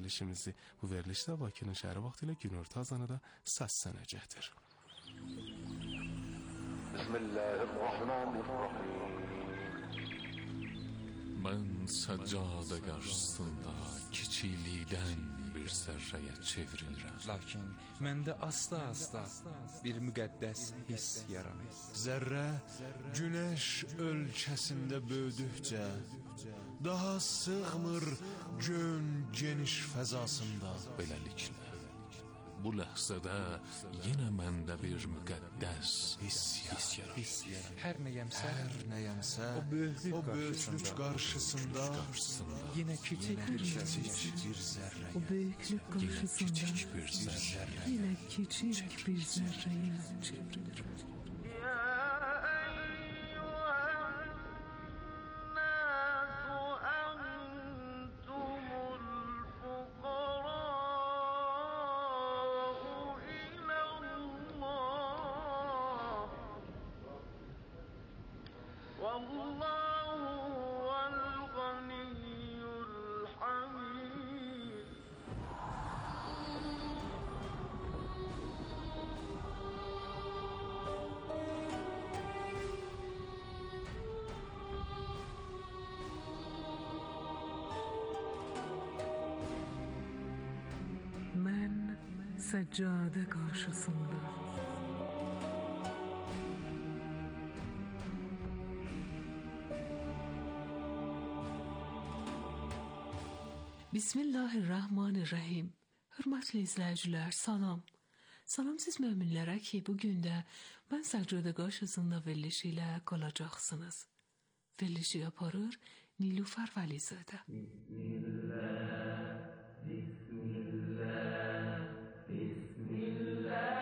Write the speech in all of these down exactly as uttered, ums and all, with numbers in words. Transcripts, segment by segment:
verilişimizi bu verilişdə Bakının şəhəri vaxtı ilə günorta azanı da səslənəcəkdir. Bismillahirrahmanirrahim. Ben saccade karşısında kiçiklikdən bir zərrəyə çevrilirəm. Lakin məndə asta-asta bir müqəddəs hiss yaranır. Zərrə günəş ölkəsində böyüdükcə daha sığmır gön geniş fəzasında. Beləliklə, bu ləhzədə yenə məndə bir müqəddəs hiss yaranır. Hər nəyəmsə, Hər nəyəmsə o böyüklük o böyüklük qarşısında yenə kiçik bir kiçik bir zərrə. O büyüklük karşısında Kiçik bir zərrə. yine küçük bir zerreye çevrilir. Ben seccade karşısında Bismillahirrahmanirrahim. Hörmətli izləyicilər, salam. Salam siz möminlərə ki, bugün də mən səccade qarşısında verilişi ilə qalacaqsınız. Verilişi aparır Nilufər Vəlizadə. Bismillah, Bismillah, Bismillah.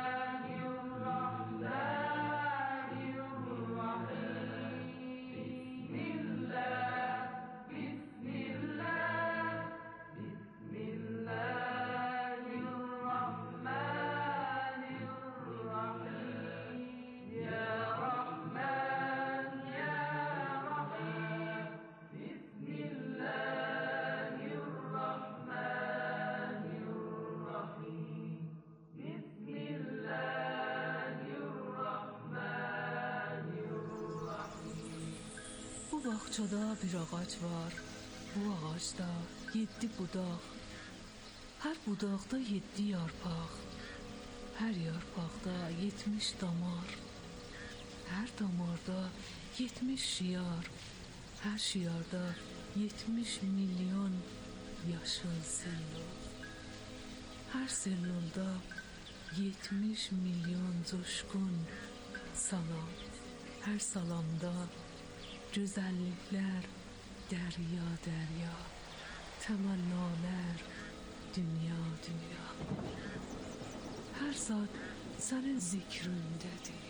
Bu bağçada bir ağac var. Bu ağacda yedi budaq. Hər budaqda yedi yarpaq. Hər yarpaqda yetmiş damar. Hər damarda yetmiş şiyar. Hər şiyarda yetmiş milyon yaşıl sellul. Hər sellulda yetmiş milyon coşkun salam. Hər salamda güzellikler derya derya, temennalar dünya dünya. Her zat senin zikrindedir.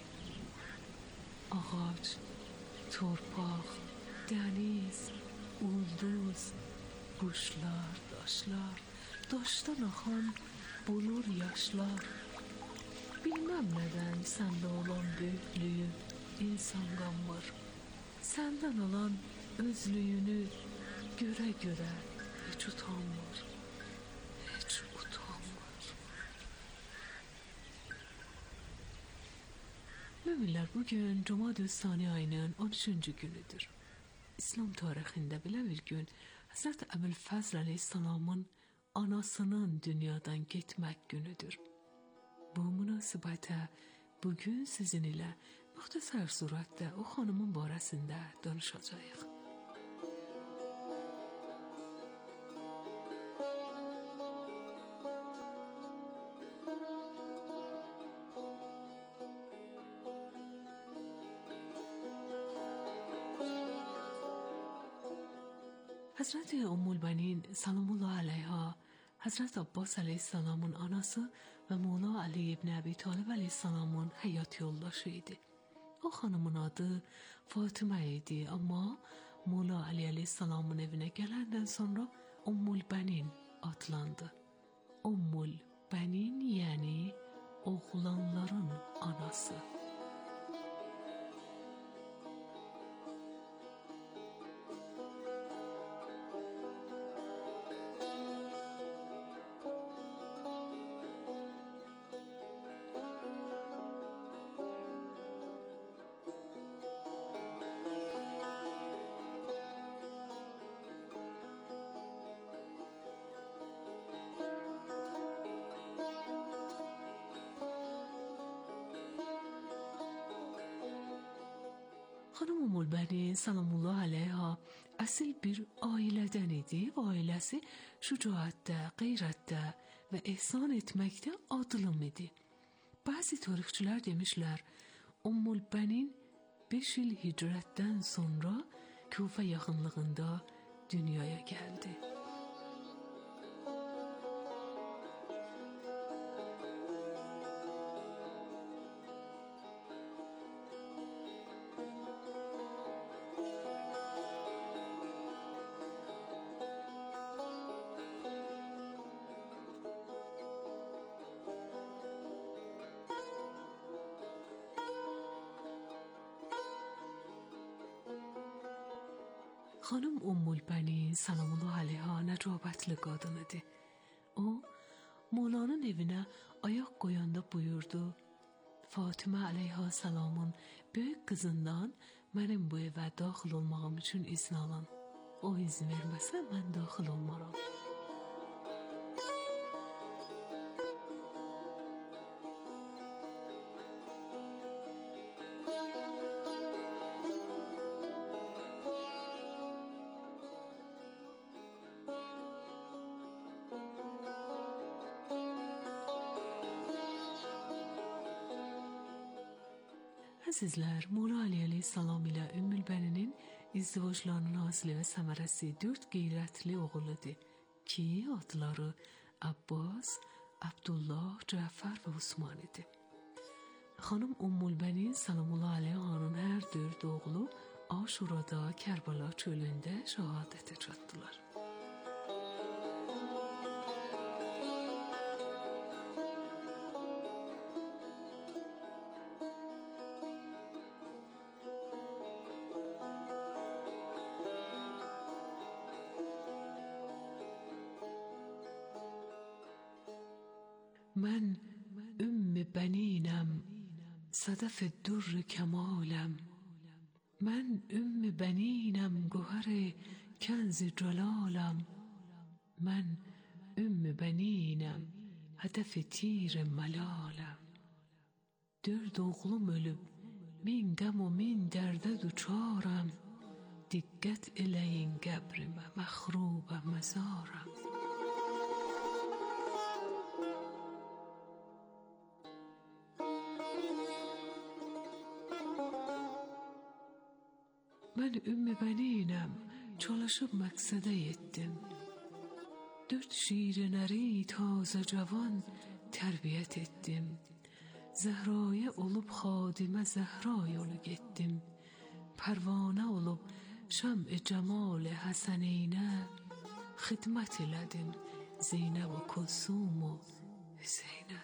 Ağaç, torpaq, deniz, ulduz, kuşlar, daşlar, daşdan axan bulur yaşlar. Bilmem neden sende olan büyüklüğü insan qanmır. Senden olan özlüğünü göre göre hiç utanmır, hiç utanmır. Müminler, bugün Cumad-ı Sani ayının on üçüncü günüdür. İslam tarixində belə bir gün Həzrət Əbülfəzl əleyhissalamın anasının dünyadan getmək günüdür. Bu münasibətə bugün sizin ilə müxtəsər surətdə o xanımın barəsində danışacağıq. Həzrət Ümmülbənin Salamullah əleyha, Həzrət Abbas əleyhissalamın anası və Mola Ali ibn Əbi Talib əleyhissalamın həyat yoldaşı idi. O xanımın adı Fatimə idi, amma Mola Ali əleyhissalamın evinə gələndən sonra Ümmülbənin adlandı. Ümmülbənin, yəni oğlanların anası. Ümmülbənin salamullah aleyha əsil bir ailədən idi və ailəsi şücaətdə, qeyrətdə və ehsan etməkdə adılım idi. Bəzi tarixçilər demişlər, Ümmülbənin beş il hicrətdən sonra Küfə yaxınlığında dünyaya gəldi. Xanım Ümmülbənin salamullah aleyha nəcabətli qadın idi. O, Molanın evinə ayaq qoyanda buyurdu, Fatimə aleyha salamın böyük qızından mənim bu evə daxil olmağım üçün izin alın. O izin verməsə mən daxil olmaram. Əzizlər, Mola Ali əleyhissalam ilə Ümmülbəninin izdivaclarının hasili və səmərəsi dörd qeyrətli oğuludur ki, adları Abbas, Abdullah, Cəfər və Osman idi. Xanım Ümmülbənin salamullah aleyhanın hər dörd oğlu Aşurada, Kərbəla çölündə şəhadətə çatdılar. Mən ümmü bəninəm, sədəf-i durr kəmaləm. Mən ümmü bəninəm, gühər-i kənz-i cəlaləm. Mən ümmü bəninəm, hədəf-i tir-i məlaləm. Dörd oğlum ölüb, min qəm o min dərdə duçarəm. Diqqət eləyin qəbrimə, məxrubə məzarəm. Mən ümmü bəninəm, çalışıb məqsədə yetdim. Dörd şirinəri tazə cavan tərbiyyət etdim. Zəhraya olub xadimə Zəhra yolu getdim. Pərvanə olub şəm-i cəmal-i həsənəynə xidmət elədim Zeynəb və Kulsum və Hüseynə.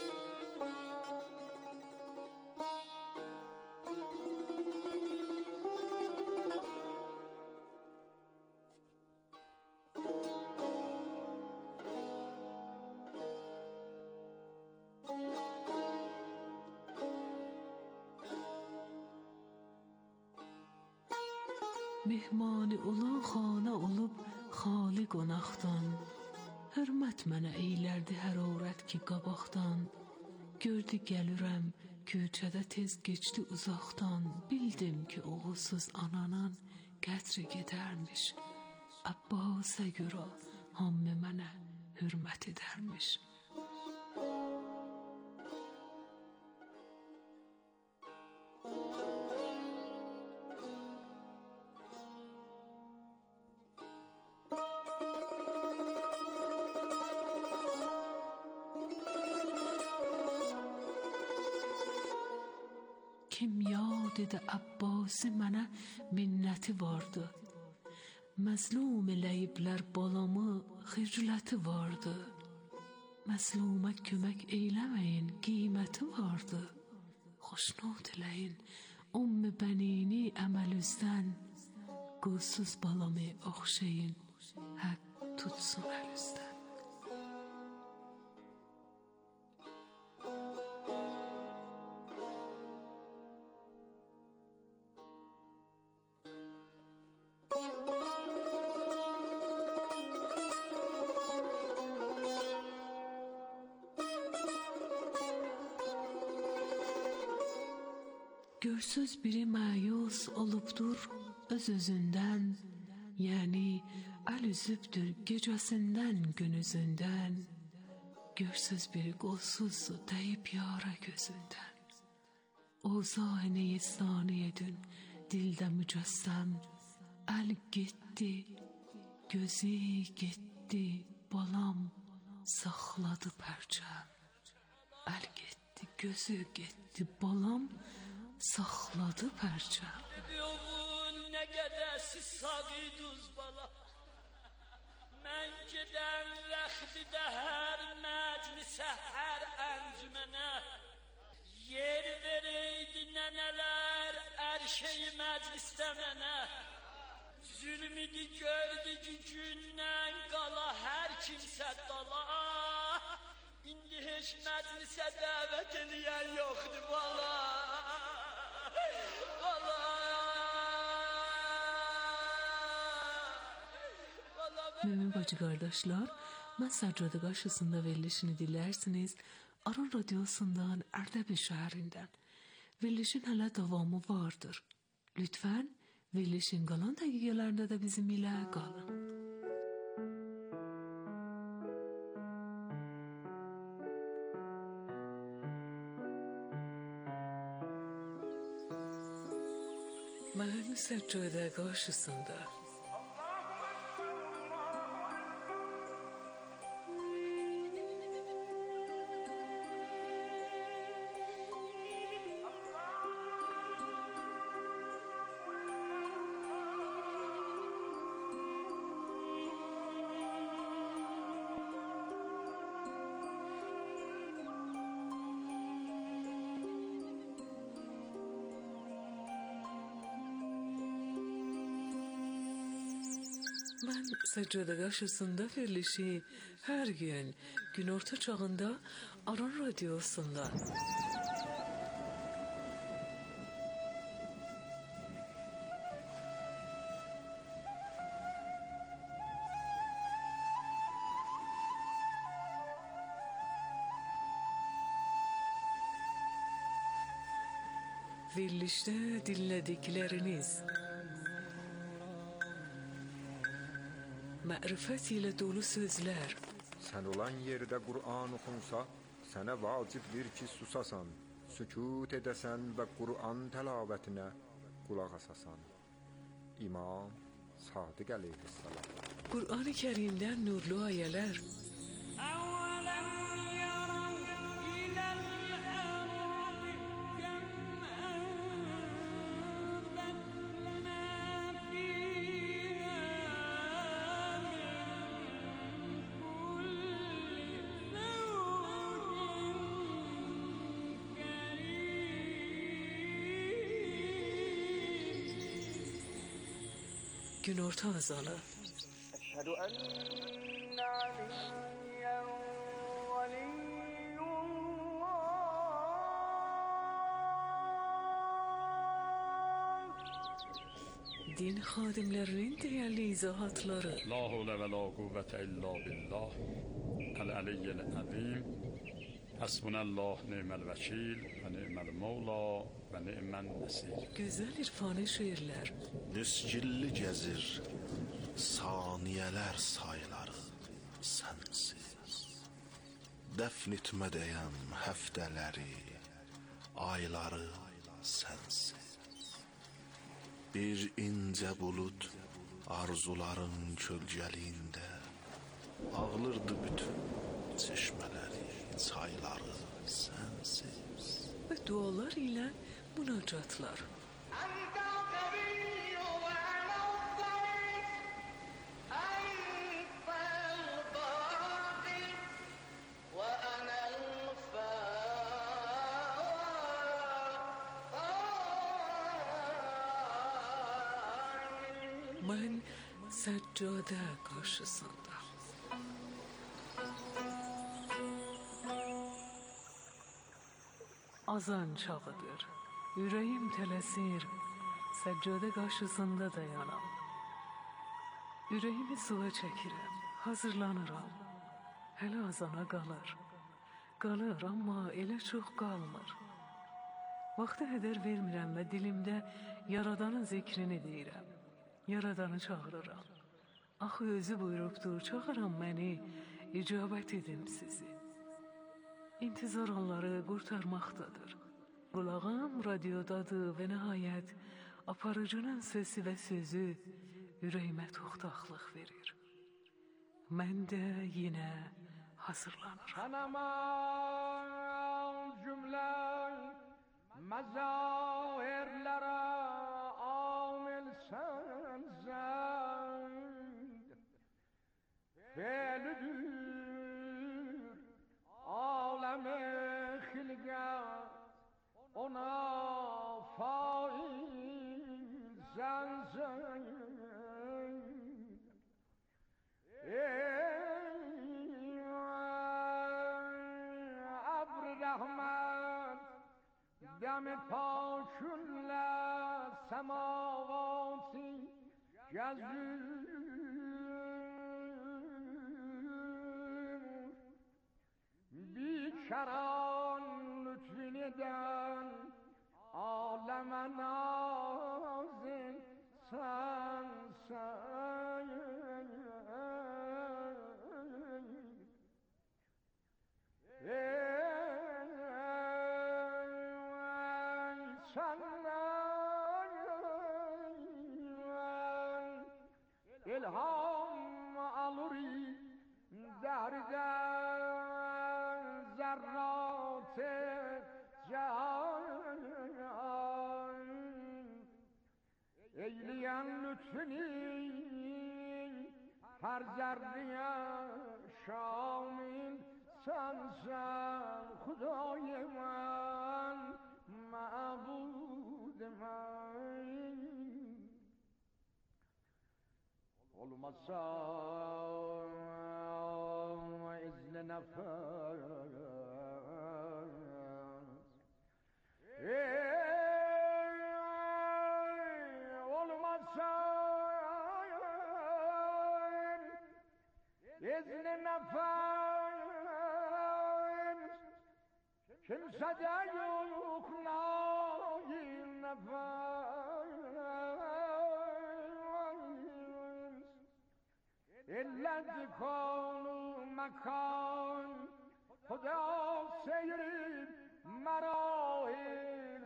Mehmani olan xana olub xali qonaqdan. Hörmət mənə eylərdi hərarət ki qabaqdan. Gördü gəlürəm, köçədə tez geçdi uzaqdan. Bildim ki oğulsuz ananın qədri gedərmiş. Abbasa görə hamı mənə hürmət edərmiş. Kim yad edə Abbasi mənə minnəti vardı. Məzlum eləyiblər balamı xicləti vardı. Məzlumə kömək eyləməyin qiyməti vardı. Xoşnut eləyin Ümmü bənini əməlüzdən. Qulsuz balamı oxşayın, həq tutsun əlüzdən. Görsüz biri məyus olubdur öz özündən, yəni əl üzübdür gecəsindən, günüzündən. Görsüz biri qolsuzdur dəyib yara gözündən. Ozayneyi saniyedün dildə mücəssəm, əl getdi, gözü getdi, balam saxladı pərçəm. Əl getdi, gözü getdi, balam saxladı pərçəm. Nə qədərsiz sağiduz bala, mən gedəm rəxtidə hər məclisə, hər əncümənə. Yer vereydi nənələr ərşeyi məclisdə mənə. Zülmüdü gördü ki gündən qala hər kimsə dala. İndi heç məclisə dəvət eləyən yoxdur bala. Bala. Mümin bacı qardaşlar, mən Səccadə qarşısında verilişini dinlərsiniz. Aran radiosundan, Ərdəbil şəhərindən. Verilişin hələ davamı vardır. Lütfən verilişin qalan dəqiqələrində də bizim ilə qalın. Mən Səccadə qarşısında Mən Səccadə qarşısında verilişi hər gün günorta çağında Aran radiosunda verilişdə dinlədikləriniz mərifət ilə dolu sözlər. Sən olan yerdə Qur'an oxunsa, sənə vacibdir ki, susasan, sükut edəsən və Qur'an təlavetinə qulaq asasan. İmam Sadiq əleyhissalam. Qur'an-ı Kərimdən nurlu ayələr. Günorta azanı. Əşhədü ennə aliyyən valiyyullah. Din xadimlərinin dəyərli izahatları. La havlə və la quvvətə illa billah. Əl-əliyyəl əzim. Həsbunəllah ni'məl vəkil və ni'məl mevla və ni'mən nəsir. Gözəl irfani şeirlər. Nüsgilli gəzir saniyələr sayları sənsiz. Dəfn etmədəyəm həftələri, ayları sənsiz. Bir incə bulud arzuların kölgəliyində ağlırdı bütün çeşmələri, çayları sənsiz. Və dualar ilə münacatlar. Mən Səccadə qarşısında. Azan çağıdır, ürəyim tələsir, Səccadə qarşısında dayanam. Ürəyimi suya çəkirəm, hazırlanıram, hələ azana qalır. Qalır, amma elə çox qalmır. Vaxtı hədər vermirəm və dilimdə Yaradanın zikrini deyirəm. Yaradanı çağırıram. Axı özü buyurubdur, çağıram məni, icabət edim sizi. İntizar onları qurtarmaqdadır. Qulağım radiodadır və nəhayət aparıcının səsi və sözü ürəyimə toxtaqlıq verir. Mən də yenə hazırlanıram. Tanımam cümlə məzahirlərə amil sənzənd Felüdür aləm-i xilqət ona faiz sənzənd Ey abr rahmet دم پاکن سماواتی جزور بیکران لطفینیدن عالم نازل سن سن İlham aluri derden zerrat-ı can Eyleyen lütfini her zerreye şamil sensen Hudây men, ma'bud men olmazsa izle nefes ey olmazsa izle nefes kimse de yok nail nefes إلا دکان و مکان خدا سیرید مراحل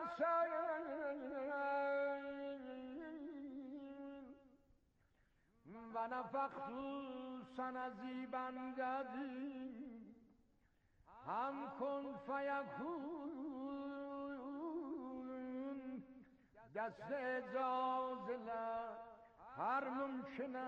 سنسین و نفخت سنزی بنددی هم کن فیکون دست اجازه هر ممکنه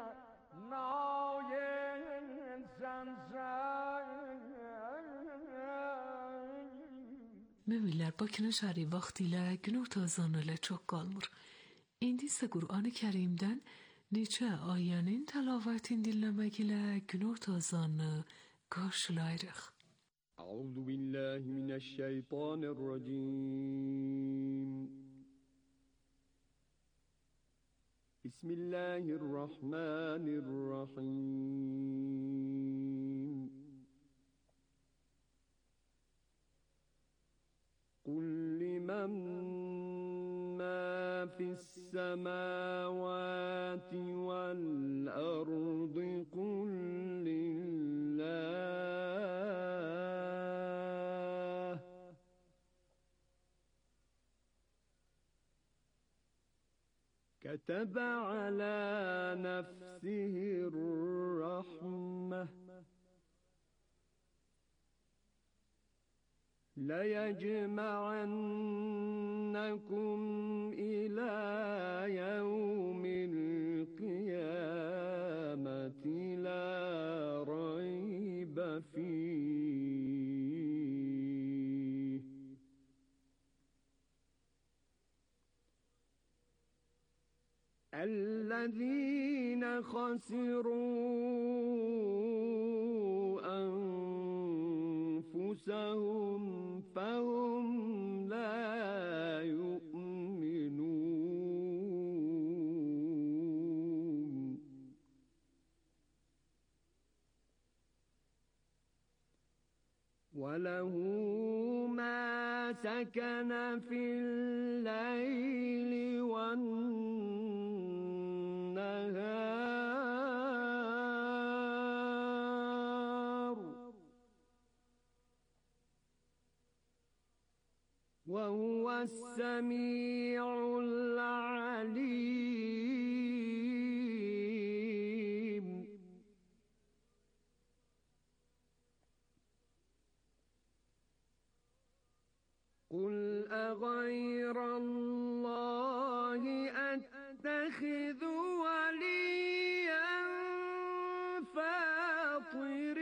Möminlər, Bakının şəhəri vaxtilə günorta azanı ilə çox qalmır. İndi isə Qur'an-ı Kərimdən neçə ayənin təlavətini dinləmək ilə günorta azanı qarşılayırıq. Əuzu billahi minəşşeytanirracim. بسم الله الرحمن الرحيم قل لمن ما في السماوات والأرض قل لله كتب على نفسه الرحمة ليجمعنكم إلى يوم القيامة لا ريب فيه الذين خسروا أنفسهم فهم لا يؤمنون وله ما سكن في الليل والنهار وهو السميع العليم. قل أغير الله أتخذ وليا فاطر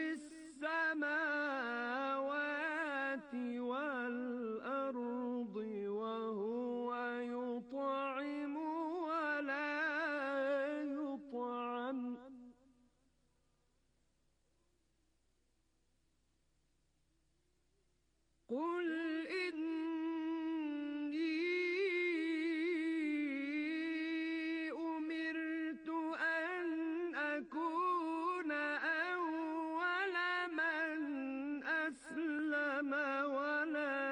السماوات والأرض وهو يطعم ولا يطعم قل إني أمرت أن أكون أول من أسلم ولا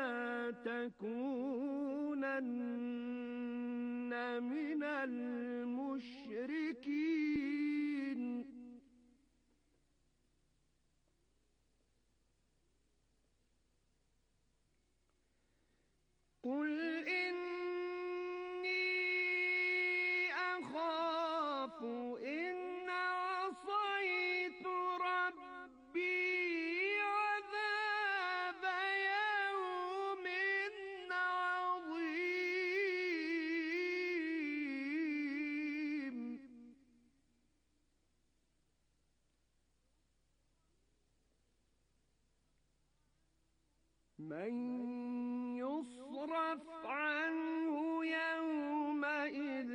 تكونن من المشركين. قل إني أخاف إن عصيت ربي عذاب يوم عظيم. من يصرف عنه يومئذ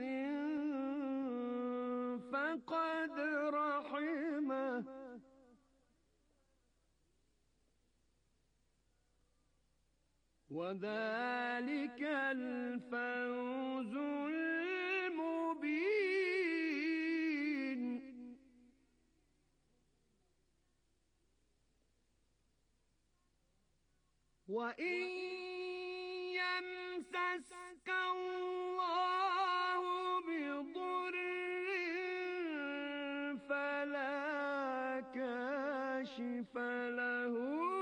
فقد رحمه وذلك الفوز المبين. وإن يمسسك الله بضر فلا كاشف له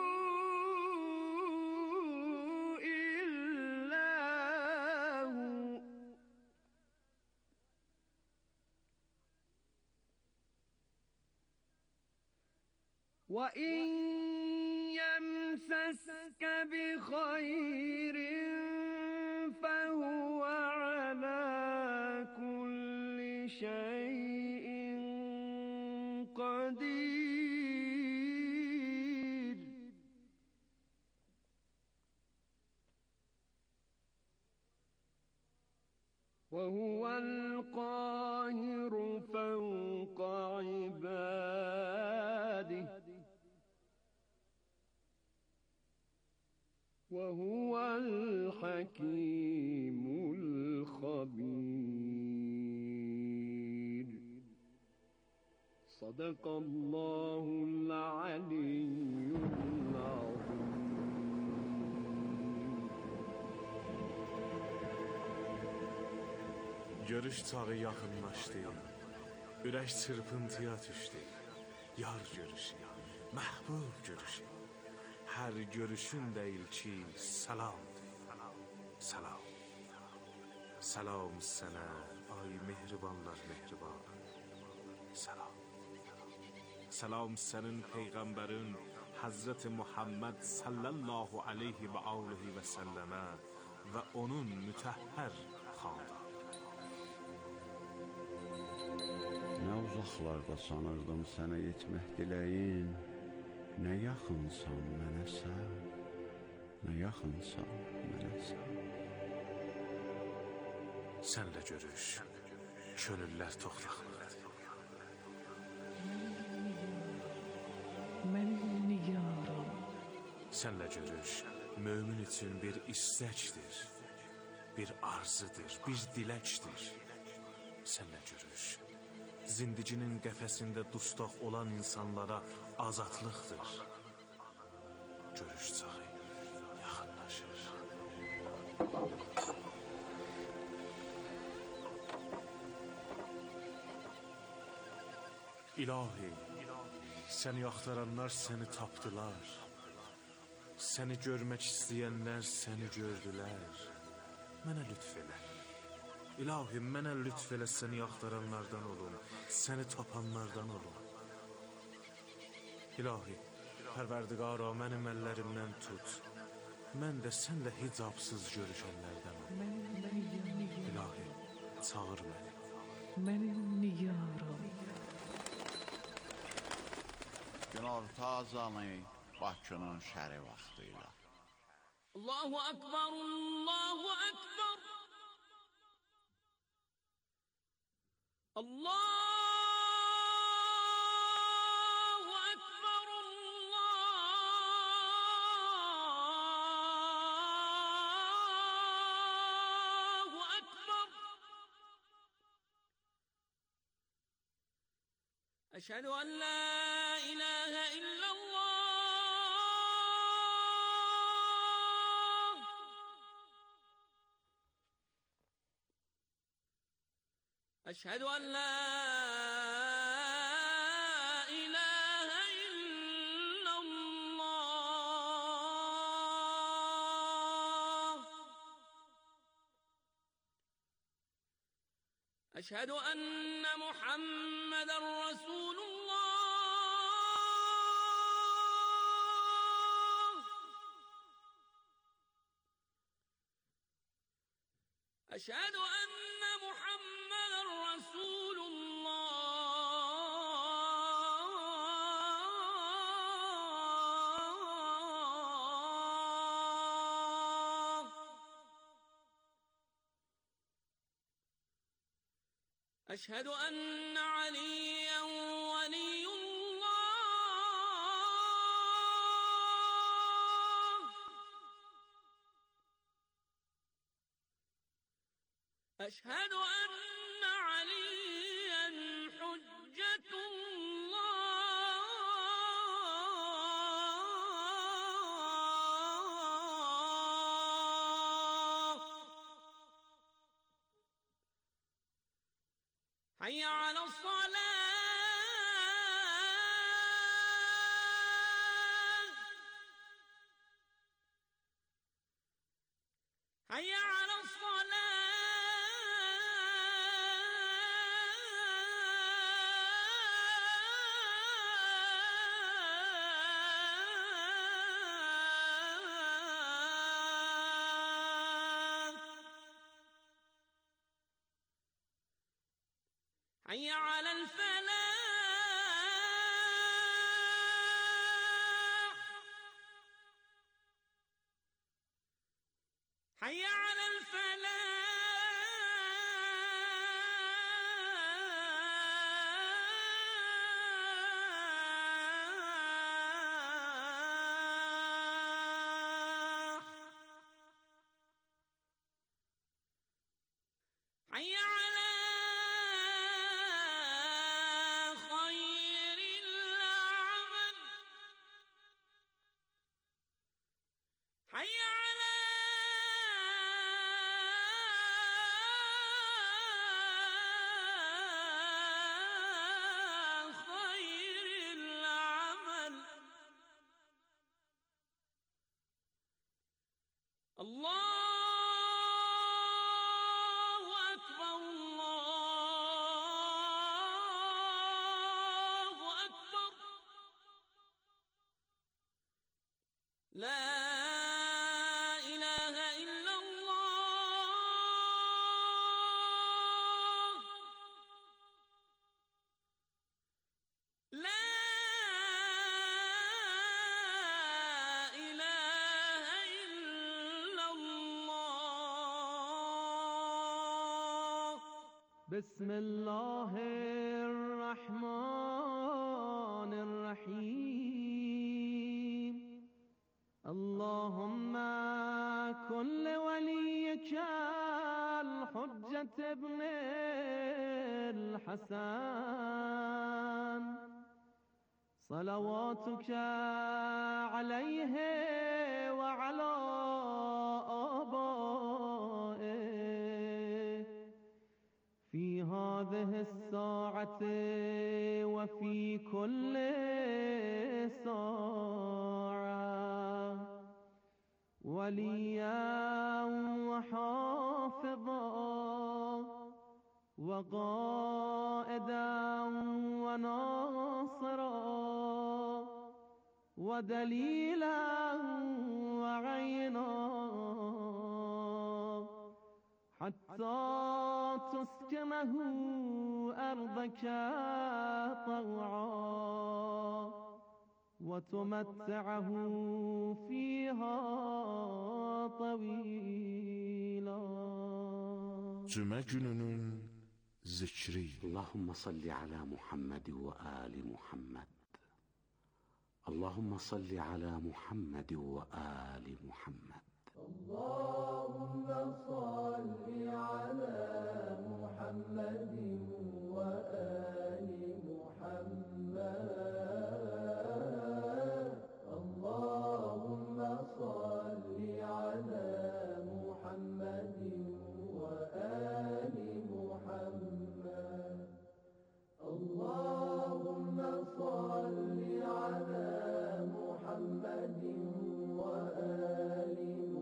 إلا هو وإن يمسسك بخير فهو على كل شيء قدير. وهو القاهر فوق عباده وهو الحكيم الخبير. صدق الله العلي العظيم. Görüş çağı yaxınlaşdı. Ürək çırpıntıya düşdü. Yar görüşü, məhbub görüşü. Hər görüşün də ilki salamdır. Salam. Salam sənə, ay mehribanlar mehriban. Salam. Salam sənin peyğəmbərin Hazreti Muhammed sallallahu aleyhi və alihi və səlləmə və onun mütəhhər xandan. Nə uzaqlarda sanırdım sənə yetmək diləyin, nə yaxınsan mənə sən, nə yaxınsan mənə sən. Sənlə görüş, könüllər toxtaqlıdır. Mən nigaram. Sənlə görüş, mömin üçün bir istəkdir, bir arzudur, bir diləkdir. Sənlə görüş, zindicinin qəfəsində dustaq olan insanlara azadlıqdır. Görüş çağı yaxınlaşır. İlahi, səni axtaranlar səni tapdılar. Səni görmək istəyənlər səni gördülər. Mənə lütf elə. İlahi, mənə lütf elə, səni axtaranlardan olum, səni tapanlardan olum. İlahi, Pərverdigara, mənim əllərimdən tut. Mən də sənlə hicabsız görüşənlərdən olum. İlahi, çağır məni. Mənim nigarım. Günorta azanı Bakının şəri vaxtı ilə. Allahu Ekber, Allahu Ekber. Allahu Ekber, Allahu Ekber. Eşhedü en la ilahe illallah. أشهد أن لا إله إلا الله. أشهد أن محمدا رسول الله. أشهد أن محمدا رسول الله. أشهد أن عليا ولي الله. أشهد أن عليا حجة الله. حي على الصلاة. حي على الصلاة. حي على الفلاح. حي على الفلاح. حي على خير العمل. حي على خير العمل. الله أكبر، الله أكبر. لا إله إلا الله. لا إله إلا الله. بسم الله الرحمن الرحيم. اللهم كن لوليك الحجة ابن الحسن صلواتك عليه وعلى هذه الساعة وفي كل ساعة وليا وحافظا وقائدا وناصرا ودليلا وعينا حتى تسكنه أرضك طوعا وتمتعه فيها طويلا. Cümə gününün zikri. اللهم صل على محمد وآل محمد. اللهم صل على محمد وآل محمد. اللهم صل على محمد وآل محمد. اللهم صل على محمد وآل محمد. اللهم صل على محمد وآل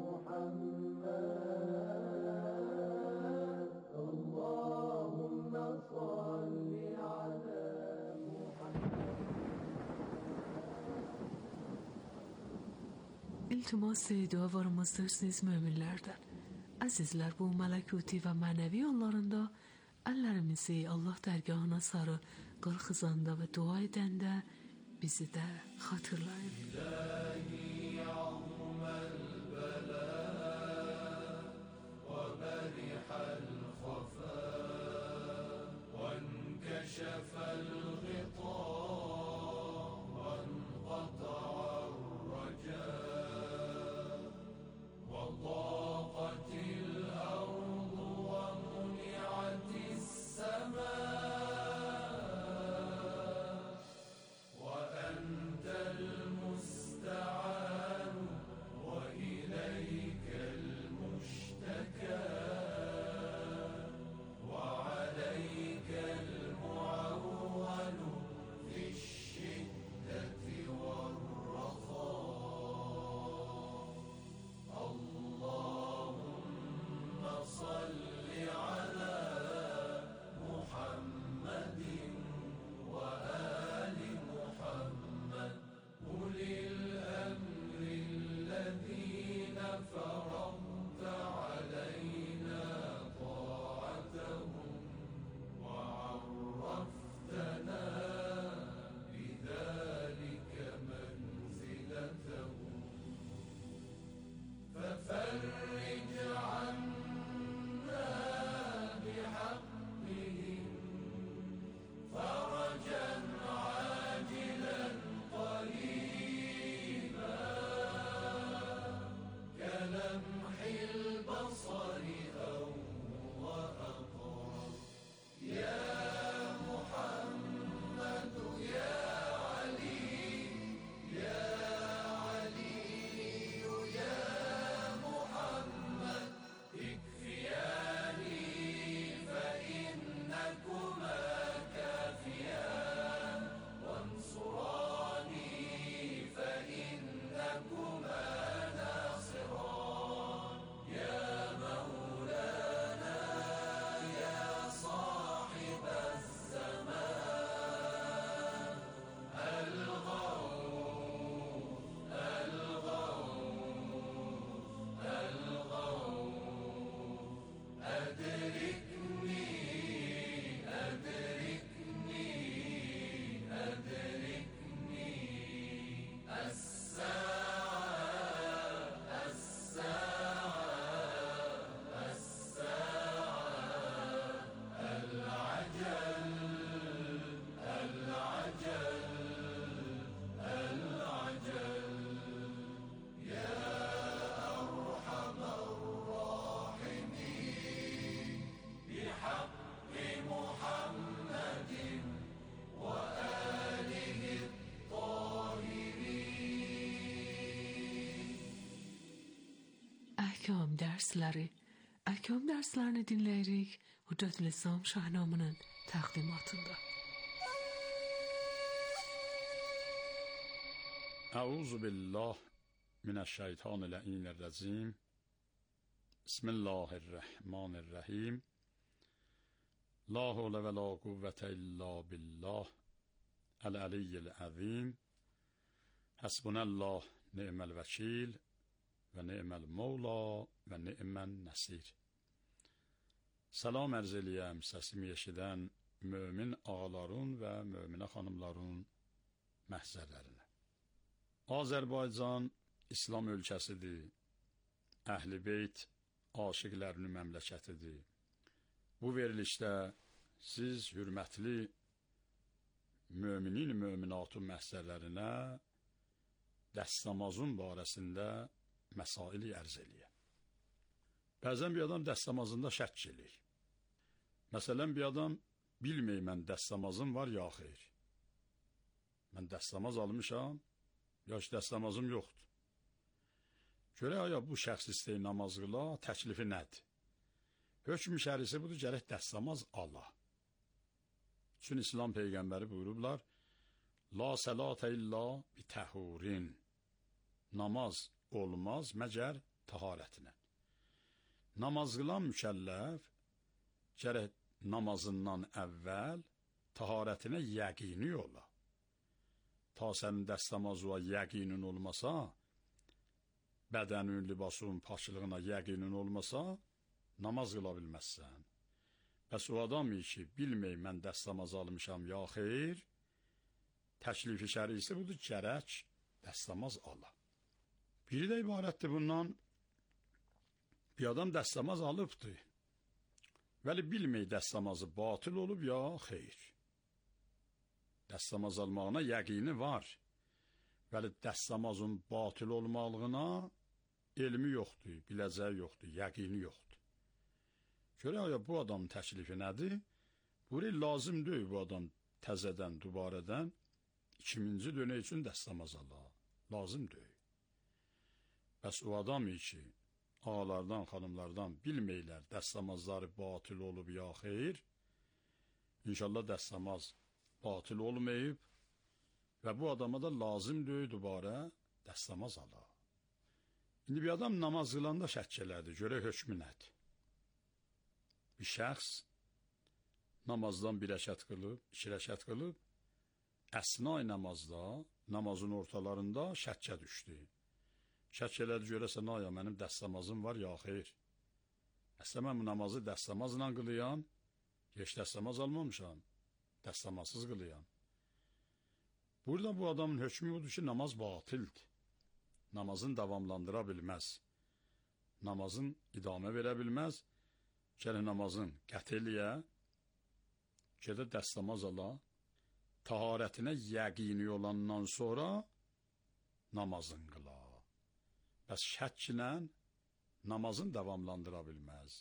محمد. اللهم صل على محمد. İltimas dua varımızdırsınız müminlerden. Azizler, bu mələkuti və mənəvi anlarında əllərimizi Allah dərgahına sarı qalxızanda və dua edəndə bizi də xatırlayın. İlahi ya'zuməl bələ və bərihəl xəfə və nkəşəfəl ğita və nqata'ar rəcə və ضاقtil ardu və muni'atis səmə Ahkam dersleri Əhkam dərslərini dinləyirik Hüccətül İslam Şahnamının təqdimatında. Əuzu billah minəşşeytanirracim. Bismillahirrahmanirrahim. La havle ve la kuvvete illa billah. El-aliyyil azim. Hasbunallah ni'mel vekil ve ni'mel mevla ve ni'men nasir. Salam ərz eləyəm səsimi eşidən mömin ağaların və möminə xanımların məhzərlərinə. Azərbaycan İslam ölkəsidir. Əhl-i Beyt aşiqlərinin məmləkətidir. Bu verilişdə siz hürmətli müminin möminatın məhzərlərinə dəstəmazın barəsində məsaili ərz eləyəm. Bəzən bir adam dəstəmazında şəkk eləyir. Məsələn, bir adam bilməyir mən dəstəmazım var ya xeyr. Mən dəstəmaz almışam, ya ki dəstəmazım yoxdur. Görək, aya bu şəxs istəyir namaz qıla, təklifi nədir? Hökm şərisi budur, gərək dəstəmaz ala. Çün İslam Peyğəmbəri buyurublar, La sələtə illa bi təhurin. Namaz olmaz məgər taharətinə. Namaz qılan mükəlləf gərək namazından əvvəl taharətinə yəqini ola. Ta sənin dəstəmazına yəqinin olmasa, bədənin, libasın, paçlığına yəqinin olmasa, namaz qıla bilməzsən. Bəs o adam ki, bilmey mən dəstəmaz almışam ya xeyr, təklifi şərisi budur, gərək dəstəmaz ala. Biri də ibarətdir bundan, bir adam dəstəmaz alıbdır, vəli bilmey dəstəmazı batıl olub ya xeyr. Dəstəmaz almağına yəqini var, vəli dəstəmazın batıl olmağına elmi yoxdur, biləcəyi yoxdur, yəqini yoxdur. Görək, bu adamın təklifi nədir? Buraya lazım deyil bu adam təzədən, dubarədən ikinci dönə üçün dəstəmaz ala. Lazım deyil. Bəs o adam ki, ağalardan, xanımlardan bilməylər dəstəmazları batıl olub ya xeyr, İnşallah dəstəmaz batıl olmayıb və bu adama da lazım deyil dubarə dəstəmaz ala. İndi bir adam namaz qılanda şəkk elədi, görək hökmü nədir? Bir şəxs namazdan bir rəkət qılıb, iki rəkət qılıb, əsnai namazda, namazın ortalarında şəkkə düşdü. Şəkk elədi, görəsən, aya, mənim dəstəmazım var, ya xeyr. Əslən, mən bu namazı dəstəmazla qılıyam, heç dəstəmaz almamışam, dəstəmazsız qılıyam. Burada bu adamın hökmü budur ki, namaz batildir. Namazın davamlandıra bilməz. Namazın idamə verə bilməz. Gələ namazın qət eləyə, gedə dəstəmaz ala, taharətinə yəqini olandan sonra namazın qıla. Bəs şəklə namazın davamlandıra bilməz.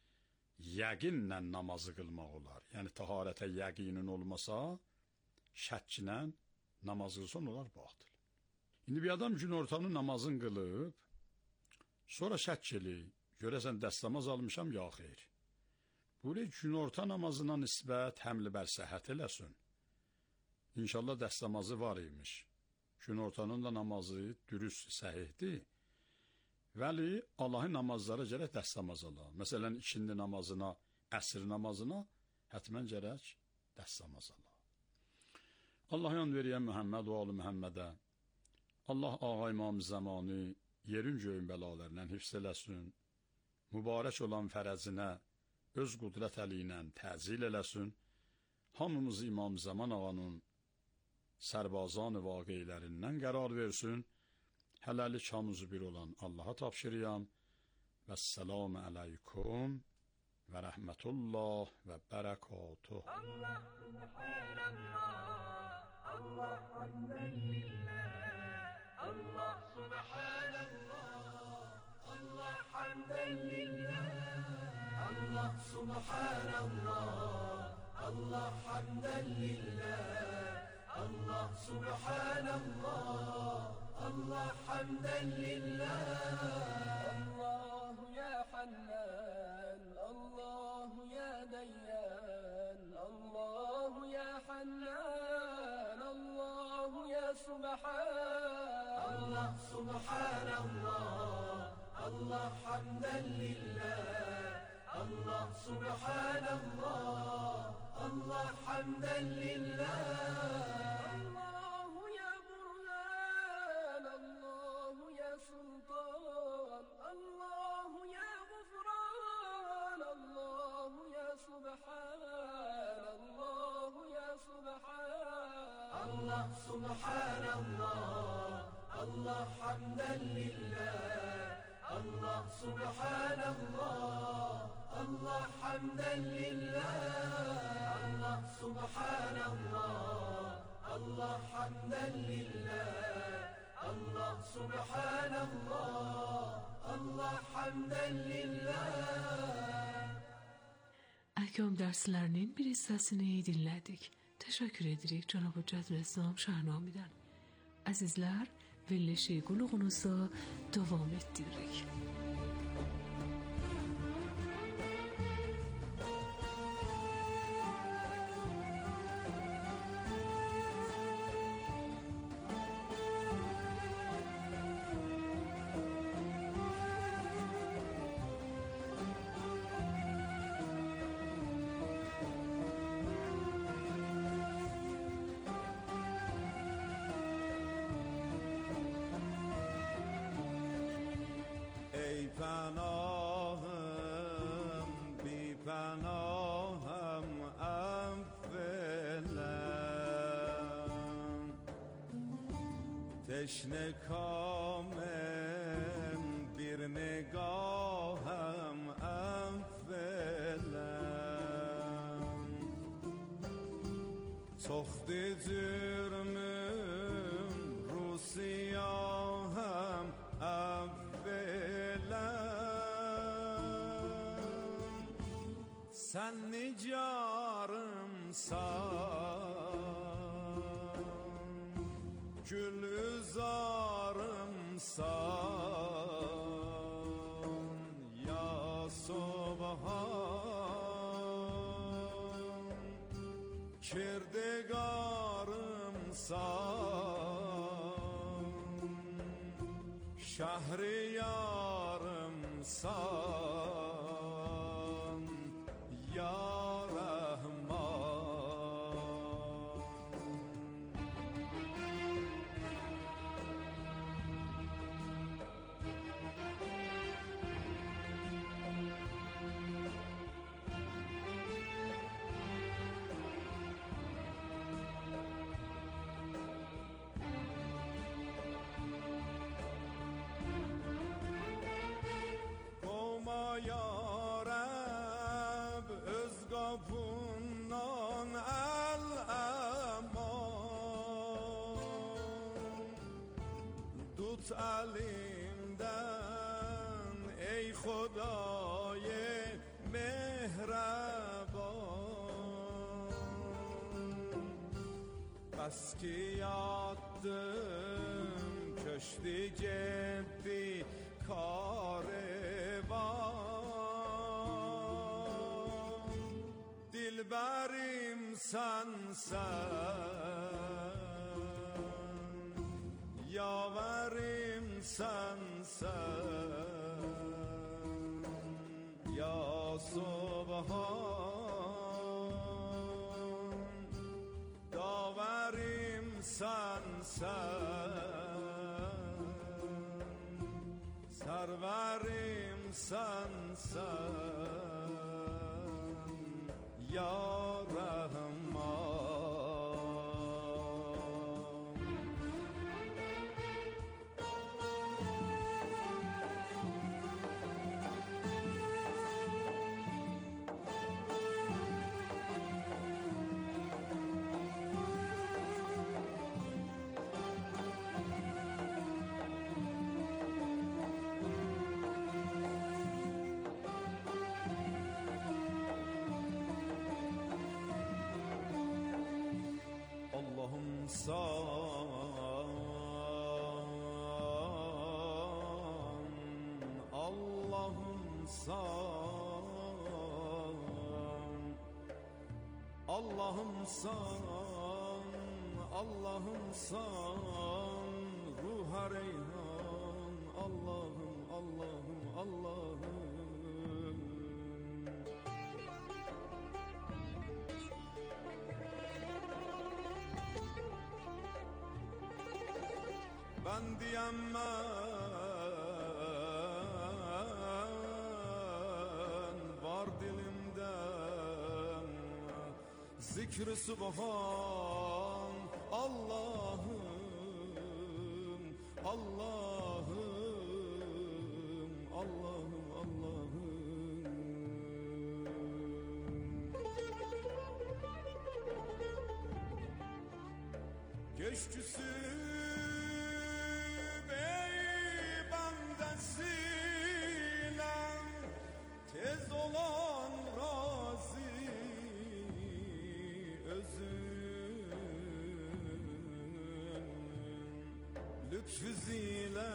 Yəqinlə namazı qılmaq olar. Yəni, taharətə yəqinin olmasa, şəklə namaz qılsan olar batıl. İndi bir adam gün ortanı namazın qılıb, sonra şəkk eləyir. Görəsən, dəstəmaz almışam, ya xeyr. Buraya gün orta namazına nisbət həmli bər səhət eləsin. İnşallah dəstəmazı var imiş. Gün ortanın da namazı dürüst, səhihdir. Vəli, Allahın namazlara gərək dəstəmaz ala. Məsələn, ikindi namazına, əsr namazına hətmən gərək dəstəmaz ala. Allah yan veriyən Mühəmməd və alı Mühəmmədə, Allah ağa imam zamanı yerin göyün bəlalarından hifz eləsin, mübarək olan fərəzinə öz qudrət əli ilə təzil eləsin, hamımızı İmam Zaman ağanın sərbazan-ı vaqilərindən qərar versin, hələlik hamımızı bir olan Allaha tapşırıyam və səlamü əleykum və rəhmətullah və bərəkatuh. Allah subhanallah, Allah hamdən lillah, Allah subhanallah, Allah hamdən lillah, Allah subhanallah, Allah hamdən lillah, Allah subhanallah, Allah hamdən lillah. Allah ya Hannan, سبحان الله الله حمدا لله الله سبحان الله الله حمدا لله الله يا برهان الله يا سلطان الله يا غفران الله يا سبحان الله يا سبحان الله سبحان الله الله حمدا لله الله سبحان الله الله حمدا لله الله سبحان الله الله حمدا لله الله سبحان الله الله حمدا لله. Əhkam dərslərinin bir hissəsini dinlədik. Təşəkkür edirik Cənab Hüccət Rəssam Şahnamidən. Əzizlər, verilişi qulluğunuza davam etdiririk. پناهم بی پناهم اولم تشنه کامم bir نگاهم اولم تخت جرمم رو سیاهم sen nicarımsan, gülzarımsan ya Subhan, kirdigarımsan, şehriyarımsan ya elimden ey Xuday mehraban, bas ki yattım köşkü ceppi karevan, dilberim sensen, yaverim sensen ya Subhan, daverim sensen, serverim sensen ya Rahman. Allah'ım san, Allah'ım san ruha reyhan Mən deyəm mən var dilimdə zikr-i subhan Allahım Allahım Allahım Allahım Geçküsü bey bendesiyle tez olan razı özün lütfüziyle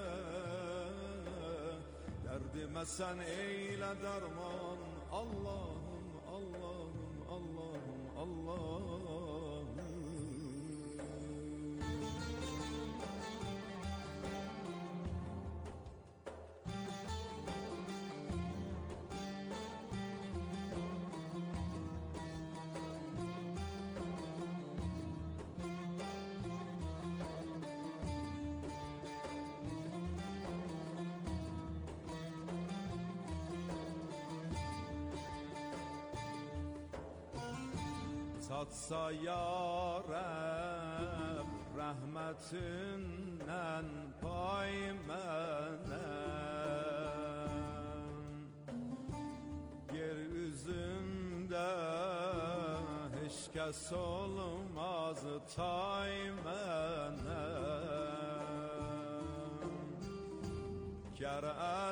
derdime sen eyle derman Allah'ım Allah'ım Allah'ım Allah'ım Tatsa ya Rab rahmetinden pay mənə Yeryüzündə heç kəs olmaz tay mənə Gər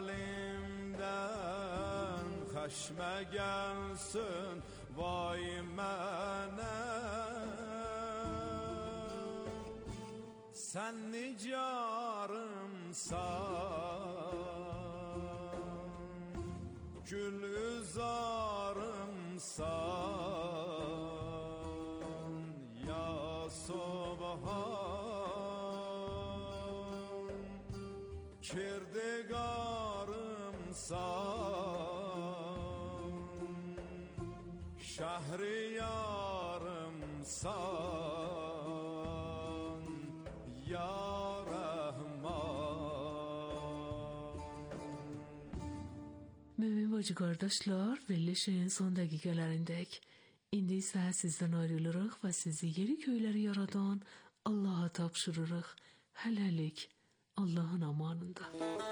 əlimdən xəşmə gəlsin vay mənə Sən nicarımsan Gülüzarımsan Ya Subhan Kirdigarımsan Şəhriyarımsan Ya Rəhman Mümin bacı kardeşler, Velleşe'nin son dakikalarındayız. İndi ise sizden ayrılırıq ve sizi yeri köyleri yaradan Allah'a tapşırırıq. Hələlik Allah'ın amanında.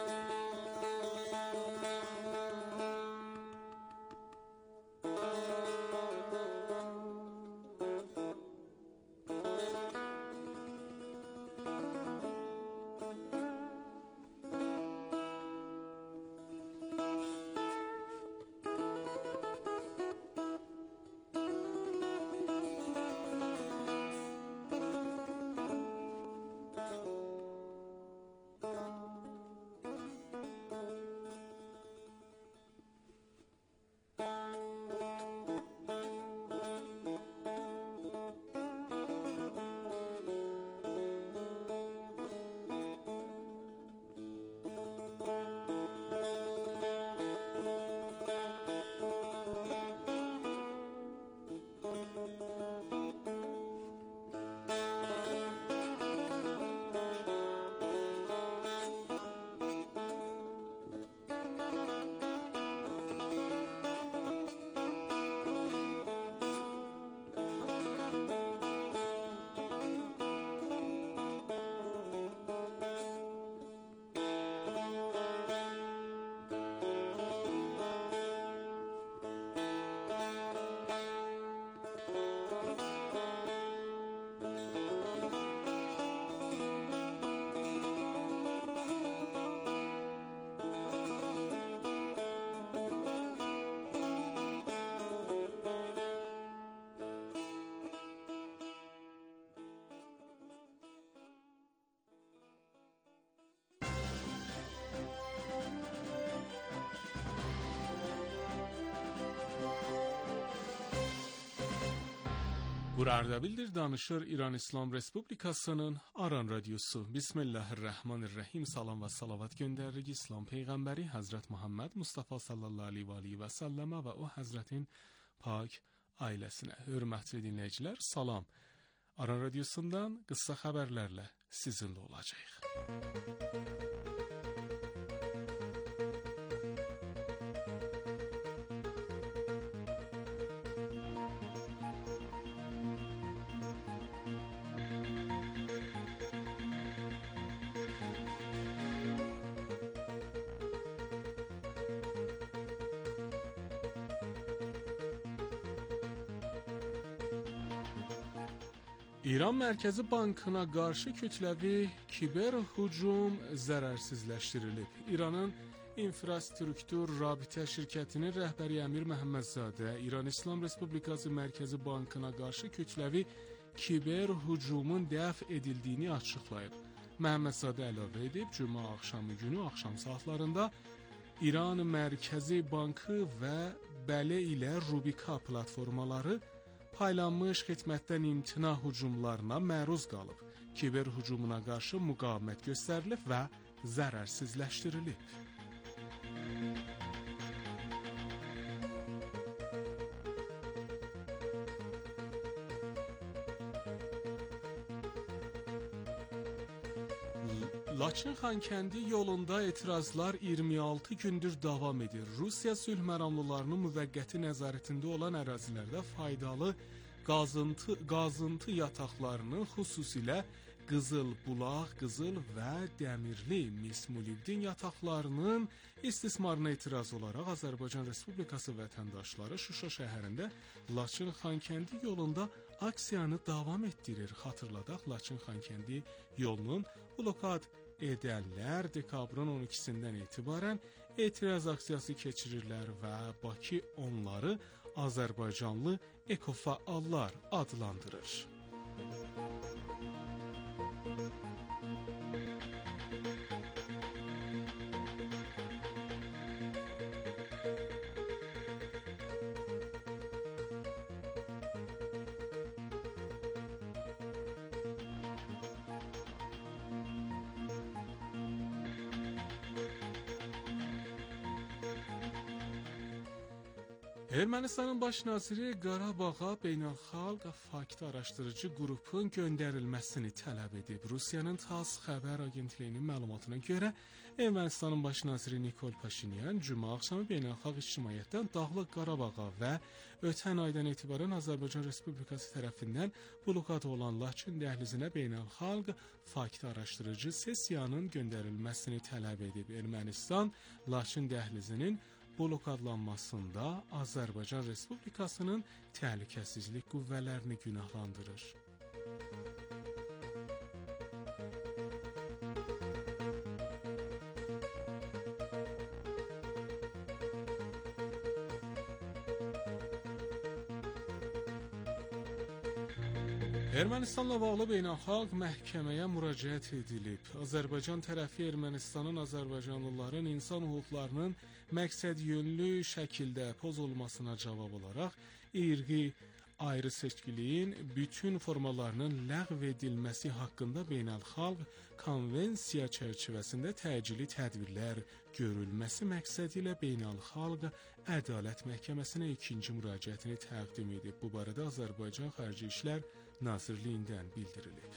Bu Ardabildir danışır İran İslam Respublikasının Aran Radyosu. Bismillahirrahmanirrahim. Salam ve salavat gönderirik İslam Peygamberi Hazret Muhammed Mustafa sallallahu aleyhi ve aleyhi ve selleme ve o Hazretin pak ailesine. Hürmetli dinleyiciler, salam. Aran Radyosu'ndan kısa haberlerle sizinle olacak. İran Mərkəzi Bankına qarşı kütləvi kiber hücum zərərsizləşdirilib. İranın İnfrastruktur Rabitə şirkətinin rəhbəri Əmir Məhəmmədzadə İran İslam Respublikası Mərkəzi Bankına qarşı kütləvi kiber hücumun dəf edildiyini açıqlayıb. Məhəmmədzadə əlavə edib, cümə axşamı günü axşam saatlarında İran Mərkəzi Bankı və Bələ ilə Rubika platformaları paylanmış xidmətdən imtina hücumlarına məruz qalıb. Kiber hücumuna qarşı müqavimət göstərilib və zərərsizləşdirilib. Laçın-Xankəndi yolunda etirazlar iyirmi altı gündür davam edir. Rusiya sülh məramlılarının müvəqqəti nəzarətində olan ərazilərdə faydalı qazıntı, qazıntı yataqlarının xüsusilə Qızıl Bulaq, Qızıl və Dəmirli Mismulibdin yataqlarının istismarına etiraz olaraq Azərbaycan Respublikası vətəndaşları Şuşa şəhərində Laçın-Xankəndi yolunda aksiyanı davam etdirir. Xatırladaq, Laçın-Xankəndi yolunun blokad edənlər dekabrın on ikisindən etibarən etiraz aksiyası keçirirlər və Bakı onları Azərbaycanlı ekofəallar adlandırır. Ermənistanın baş naziri Qarabağa beynəlxalq fakt araşdırıcı qrupun göndərilməsini tələb edib. Rusiyanın TASS xəbər agentliyinin məlumatına görə Ermənistanın baş naziri Nikol Paşinyan cümə axşamı beynəlxalq ictimaiyyətdən Dağlıq Qarabağa və ötən aydan etibarən Azərbaycan Respublikası tərəfindən blokad olan Laçın dəhlizinə beynəlxalq fakt araşdırıcı sessiyanın göndərilməsini tələb edib. Ermənistan Laçın dəhlizinin blokadlanmasında Azərbaycan Respublikasının təhlükəsizlik qüvvələrini günahlandırır. Ermənistanla bağlı beynəlxalq məhkəməyə müraciət edilib. Azərbaycan tərəfi Ermənistanın Azərbaycanlıların insan hüquqlarının məqsədyönlü şəkildə pozulmasına cavab olaraq irqi ayrı seçkiliyin bütün formalarının ləğv edilməsi haqqında beynəlxalq konvensiya çərçivəsində təcili tədbirlər görülməsi məqsədi ilə beynəlxalq ədalət məhkəməsinə ikinci müraciətini təqdim edib. Bu barədə Azərbaycan Xarici İşlər Nazirliyindən bildirilib.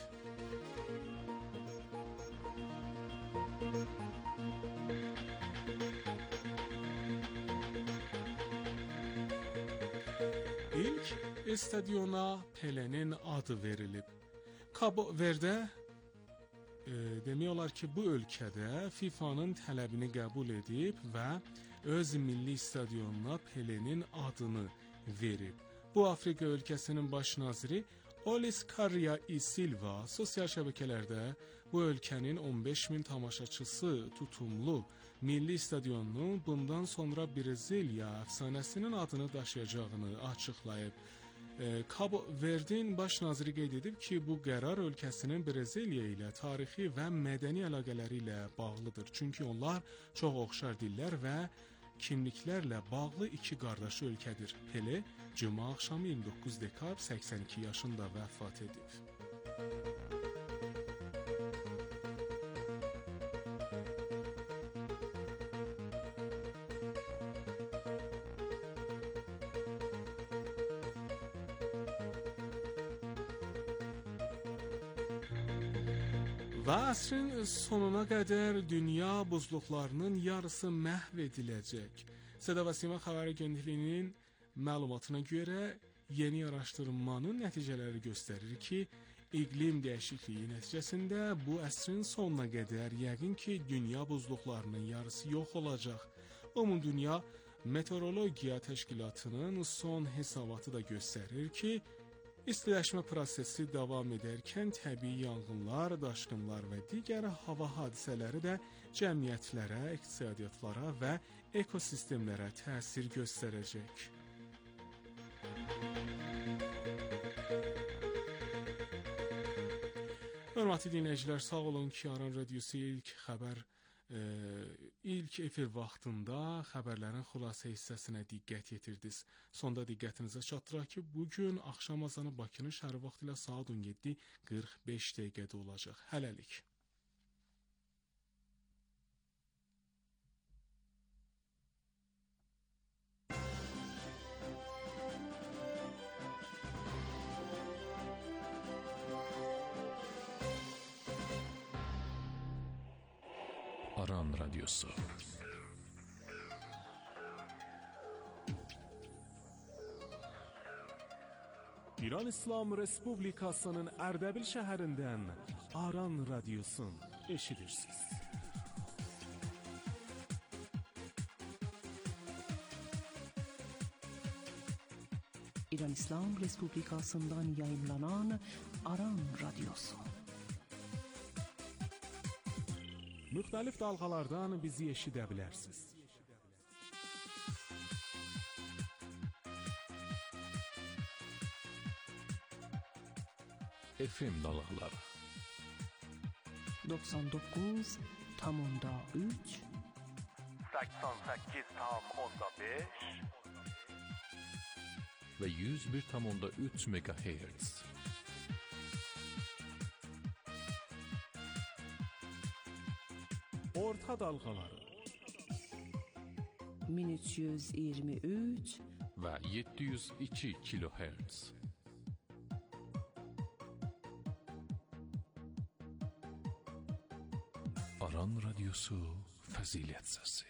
İlk stadiona Pele'nin adı verilib. Cabo Verde e, demək olar ki, bu ölkədə FIFA'nın tələbini qəbul edib və öz milli stadionuna Pele'nin adını verib. Bu Afrika ölkəsinin baş naziri Olis Karya i Silva sosial şəbəkələrdə bu ölkənin on beş min tamaşaçısı tutumlu milli stadionunun bundan sonra Brezilya əfsanəsinin adını daşıyacağını açıqlayıb. E, Cabo Verde'nin baş naziri qeyd edib ki, bu qərar ölkəsinin Brezilya ilə tarixi və mədəni əlaqələri ilə bağlıdır. Çünki onlar çox oxşar dillər və kimliklərlə bağlı iki qardaş ölkədir. Pele cümə axşamı iyirmi doqquz dekabr səksən iki yaşında vəfat edib. Və əsrin sonuna qədər dünya buzluqlarının yarısı məhv ediləcək. Səda və Sima Xəbər Agentliyinin məlumatına görə yeni araşdırmanın nəticələri göstərir ki, iqlim dəyişikliyi nəticəsində bu əsrin sonuna qədər yəqin ki, dünya buzluqlarının yarısı yox olacaq. Ümumdünya Meteorologiya Təşkilatının son hesabatı da göstərir ki, istiləşmə prosesi davam edərkən təbii yanğınlar, daşqınlar və digər hava hadisələri də cəmiyyətlərə, iqtisadiyyatlara və ekosistemlərə təsir göstərəcək. Hörmətli dinləyicilər, sağ olun ki, Aran Radiosu ilk xəbər e, ilk efir vaxtında xəbərlərin xülasə hissəsinə diqqət yetirdiniz. Sonda diqqətinizə çatdıraq ki, bugün axşam azanı Bakının şəhəri vaxtı ilə saat on yeddi qırx beş dəqiqədə olacaq. Hələlik. Aran Radyosu. İran İslam Respublikasının Ərdəbil şəhərindən Aran Radyosun eşidirsiniz. İran İslam Respublikasından yayınlanan Aran Radyosu. Müxtəlif dalğalardan bizi eşidə bilərsiniz. F M dalğaları doksan doqquz tam onda üç səksən səkkiz tam onda beş və yüz bir tam onda üç megahertz. Orta dalğaları min üç yüz iyirmi üç və yeddi yüz iki kilohertz. Aran Radyosu Fəzilət Səsi.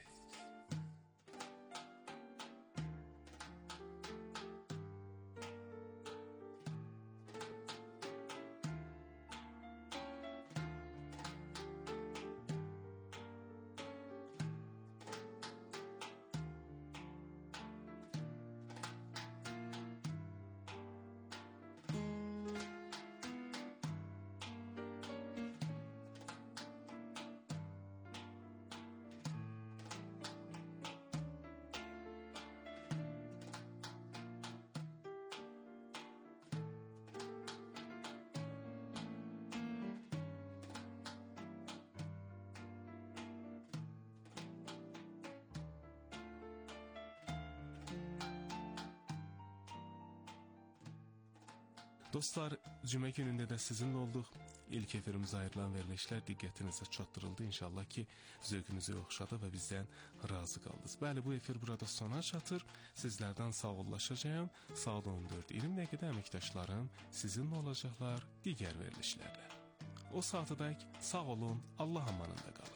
Dostlar, cümə günündə də sizinlə olduq. İlk efirimizə ayrılan verilişlər diqqətinizə çatdırıldı. İnşallah ki, zövqünüzü oxşadı və bizdən razı qaldınız. Bəli, bu efir burada sona çatır. Sizlərdən sağollaşacağım. Saat on dörd iyirmi dəqiqədə əməkdaşlarım sizinlə olacaqlar digər verilişlərlə. O saatədək sağ olun, Allah amanında qalın.